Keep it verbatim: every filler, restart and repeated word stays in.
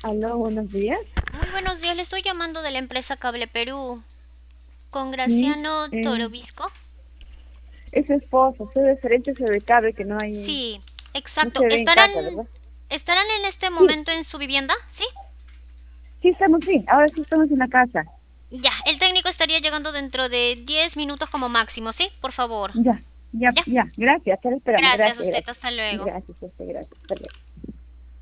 Aló, buenos días. Muy buenos días, le estoy llamando de la empresa Cable Perú. Con Sí, Graciano eh, Torobisco. es su esposo, soy referente sobre cable que no hay, Sí, no exacto. se ve en ¿Estarán, casa, ¿verdad? estarán en este Sí, momento en su vivienda? ¿Sí? sí estamos, sí, ahora sí estamos en la casa. Ya, el técnico estaría llegando dentro de diez minutos como máximo, ¿sí? Por favor. Ya, ya, Ya. ya, gracias, estaré esperando, Gracias a gracias, usted, gracias. hasta luego. Gracias, este, gracias. Hasta luego.